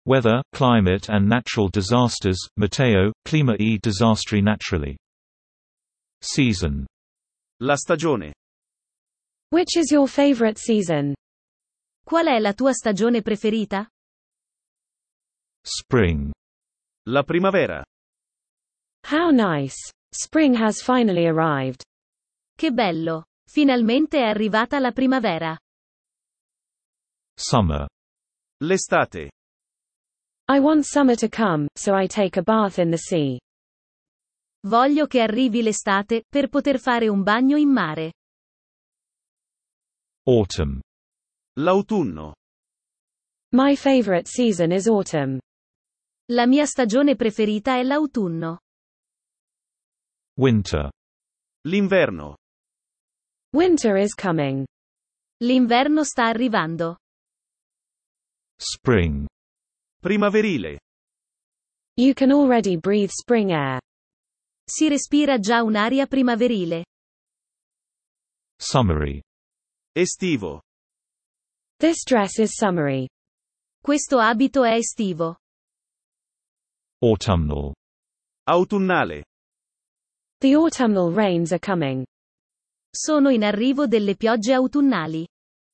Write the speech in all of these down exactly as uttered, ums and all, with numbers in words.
Weather, climate and natural disasters, meteo, clima e disastri naturali. Season. La stagione. Which is your favorite season? Qual è la tua stagione preferita? Spring. La primavera. How nice. Spring has finally arrived. Che bello! Finalmente è arrivata la primavera. Summer. L'estate. I want summer to come, so I take a bath in the sea. Voglio che arrivi l'estate, per poter fare un bagno in mare. Autumn. L'autunno. My favorite season is autumn. La mia stagione preferita è l'autunno. Winter. L'inverno. Winter is coming. L'inverno sta arrivando. Spring. Primaverile. You can already breathe spring air. Si respira già un'aria primaverile. Summery. Estivo. This dress is summery. Questo abito è estivo. Autumnal. Autunnale. The autumnal rains are coming. Sono in arrivo delle piogge autunnali.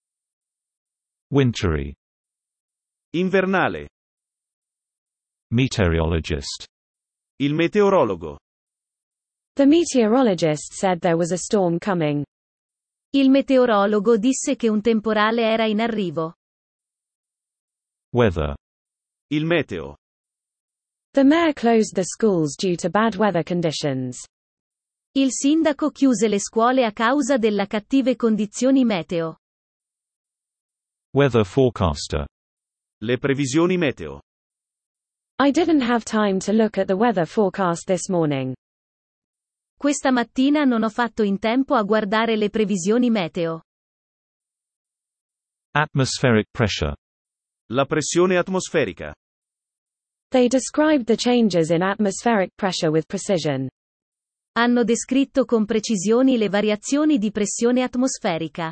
Wintry. Invernale. Meteorologist. Il meteorologo. The meteorologist said there was a storm coming. Il meteorologo disse che un temporale era in arrivo. Weather. Il meteo. The mayor closed the schools due to bad weather conditions. Il sindaco chiuse le scuole a causa delle cattive condizioni meteo. Weather forecaster. Le previsioni meteo. I didn't have time to look at the weather forecast this morning. Questa mattina non ho fatto in tempo a guardare le previsioni meteo. Atmospheric pressure. La pressione atmosferica. They described the changes in atmospheric pressure with precision. Hanno descritto con precisioni le variazioni di pressione atmosferica.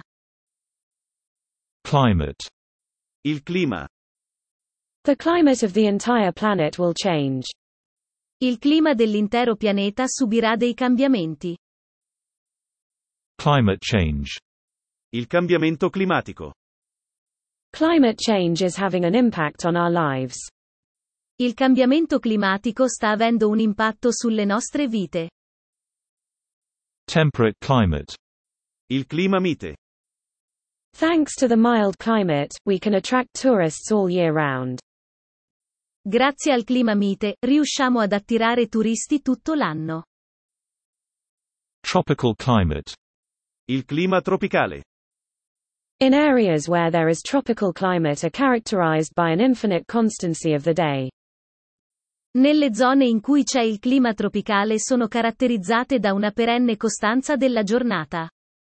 Climate. Il clima. The climate of the entire planet will change. Il clima dell'intero pianeta subirà dei cambiamenti. Climate change. Il cambiamento climatico. Climate change is having an impact on our lives. Il cambiamento climatico sta avendo un impatto sulle nostre vite. Temperate climate. Il clima mite. Thanks to the mild climate, we can attract tourists all year round. Grazie al clima mite, riusciamo ad attirare turisti tutto l'anno. Tropical climate. Il clima tropicale. In areas where there is tropical climate are characterized by an infinite constancy of the day. Nelle zone in cui c'è il clima tropicale sono caratterizzate da una perenne costanza della giornata.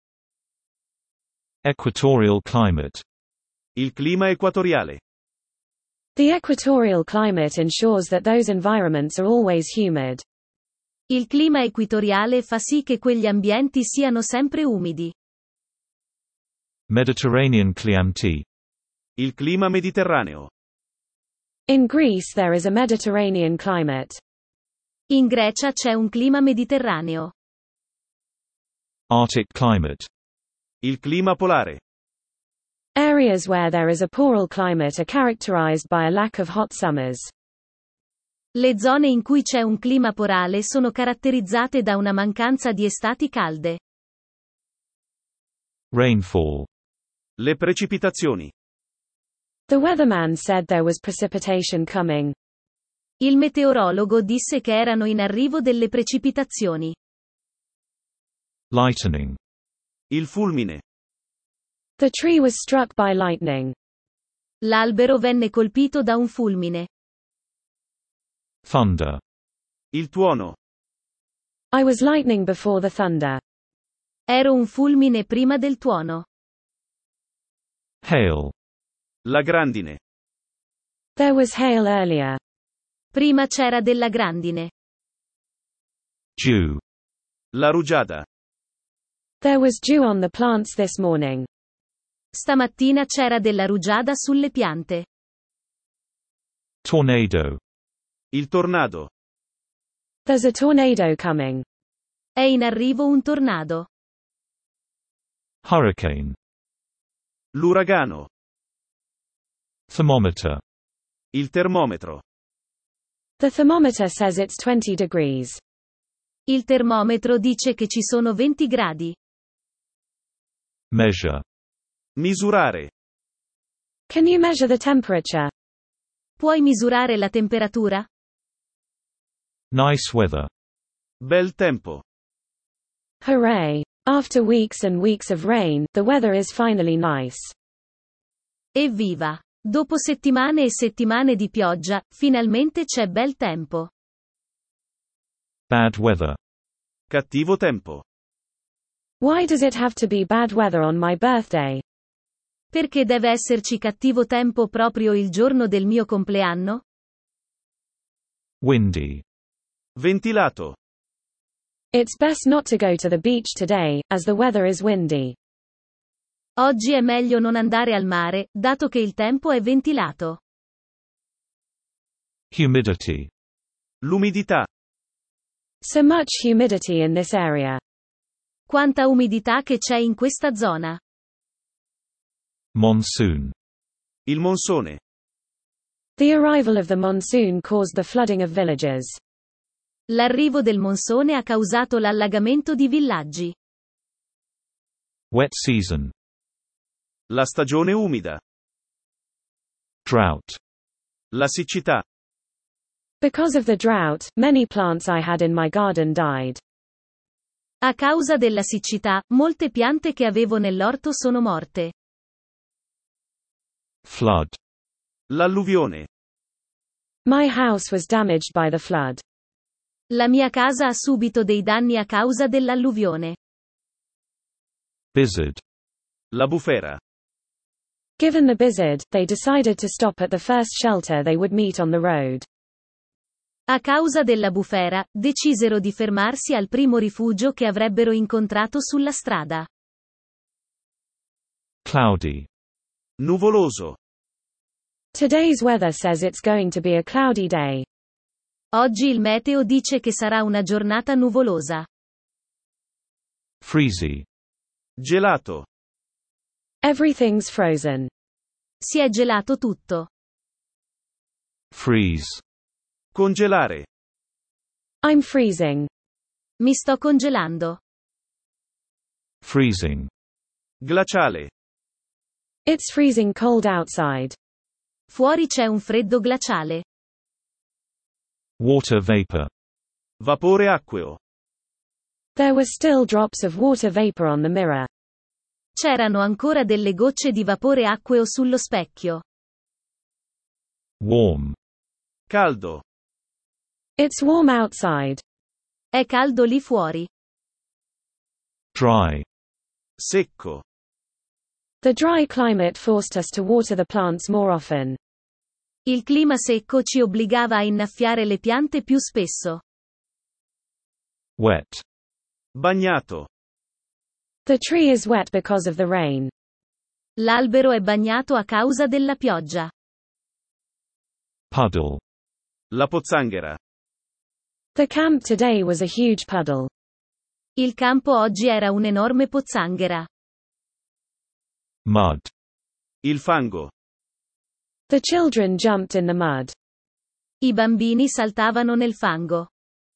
Equatorial climate. Il clima equatoriale. The equatorial climate ensures that those environments are always humid. Il clima equatoriale fa sì che quegli ambienti siano sempre umidi. Mediterranean climate. Il clima mediterraneo. In Greece there is a Mediterranean climate. In Grecia c'è un clima mediterraneo. Arctic climate. Il clima polare. Areas where there is a polar climate are characterized by a lack of hot summers. Le zone in cui c'è un clima polare sono caratterizzate da una mancanza di estati calde. Rainfall. Le precipitazioni. The weatherman said there was precipitation coming. Il meteorologo disse che erano in arrivo delle precipitazioni. Lightning. Il fulmine. The tree was struck by lightning. L'albero venne colpito da un fulmine. Thunder. Il tuono. I was lightning before the thunder. Ero un fulmine prima del tuono. Hail. La grandine. There was hail earlier. Prima c'era della grandine. Dew. La rugiada. There was dew on the plants this morning. Stamattina c'era della rugiada sulle piante. Tornado. Il tornado. There's a tornado coming. È in arrivo un tornado. Hurricane. L'uragano. Thermometer. Il termometro. The thermometer says it's twenty degrees. Il termometro dice che ci sono venti gradi. Measure. Misurare. Can you measure the temperature? Puoi misurare la temperatura? Nice weather. Bel tempo. Hooray! After weeks and weeks of rain, the weather is finally nice. Evviva! Dopo settimane e settimane di pioggia, finalmente c'è bel tempo. Bad weather. Cattivo tempo. Why does it have to be bad weather on my birthday? Perché deve esserci cattivo tempo proprio il giorno del mio compleanno? Windy. Ventilato. It's best not to go to the beach today, as the weather is windy. Oggi è meglio non andare al mare, dato che il tempo è ventilato. Humidity. L'umidità. So much humidity in this area. Quanta umidità che c'è in questa zona. Monsoon. Il monsone. The arrival of the monsoon caused the flooding of villages. L'arrivo del monsone ha causato l'allagamento di villaggi. Wet season. La stagione umida. Drought. La siccità. Because of the drought, many plants I had in my garden died. A causa della siccità, molte piante che avevo nell'orto sono morte. Flood. L'alluvione. My house was damaged by the flood. La mia casa ha subito dei danni a causa dell'alluvione. Blizzard. La bufera. Given the blizzard, they decided to stop at the first shelter they would meet on the road. A causa della bufera, decisero di fermarsi al primo rifugio che avrebbero incontrato sulla strada. Cloudy. Nuvoloso. Today's weather says it's going to be a cloudy day. Oggi il meteo dice che sarà una giornata nuvolosa. Freezy. Gelato. Everything's frozen. Si è gelato tutto. Freeze. Congelare. I'm freezing. Mi sto congelando. Freezing. Glaciale. It's freezing cold outside. Fuori c'è un freddo glaciale. Water vapor. Vapore acqueo. There were still drops of water vapor on the mirror. C'erano ancora delle gocce di vapore acqueo sullo specchio. Warm. Caldo. It's warm outside. È caldo lì fuori. Dry. Secco. The dry climate forced us to water the plants more often. Il clima secco ci obbligava a innaffiare le piante più spesso. Wet. Bagnato. The tree is wet because of the rain. L'albero è bagnato a causa della pioggia. Puddle. La pozzanghera. The camp today was a huge puddle. Il campo oggi era un'enorme pozzanghera. Mud. Il fango. The children jumped in the mud. I bambini saltavano nel fango.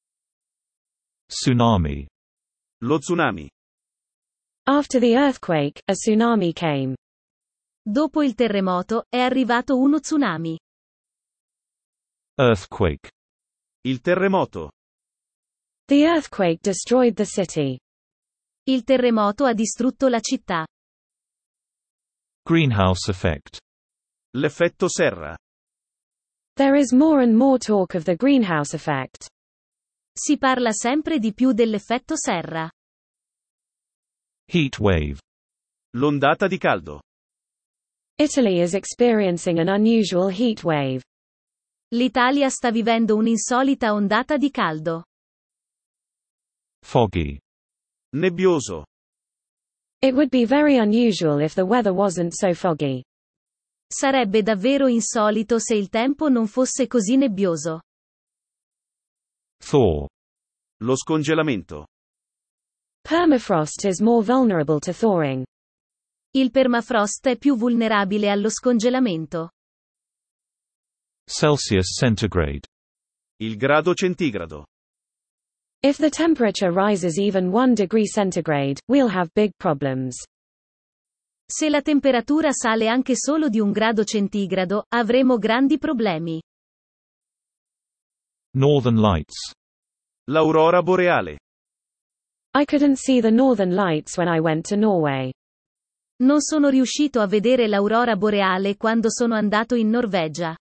Tsunami. Lo tsunami. After the earthquake, a tsunami came. Dopo il terremoto, è arrivato uno tsunami. Earthquake. Il terremoto. The earthquake destroyed the city. Il terremoto ha distrutto la città. Greenhouse effect. L'effetto serra. There is more and more talk of the greenhouse effect. Si parla sempre di più dell'effetto serra. Heat wave. L'ondata di caldo. Italy is experiencing an unusual heat wave. L'Italia sta vivendo un'insolita ondata di caldo. Foggy. Nebbioso. It would be very unusual if the weather wasn't so foggy. Sarebbe davvero insolito se il tempo non fosse così nebbioso. Thaw. Lo scongelamento. Permafrost is more vulnerable to thawing. Il permafrost è più vulnerabile allo scongelamento. Celsius centigrade. Il grado centigrado. If the temperature rises even one degree centigrade, we'll have big problems. Se la temperatura sale anche solo di un grado centigrado, avremo grandi problemi. Northern Lights. L'aurora boreale. I couldn't see the northern lights when I went to Norway. Non sono riuscito a vedere l'aurora boreale quando sono andato in Norvegia.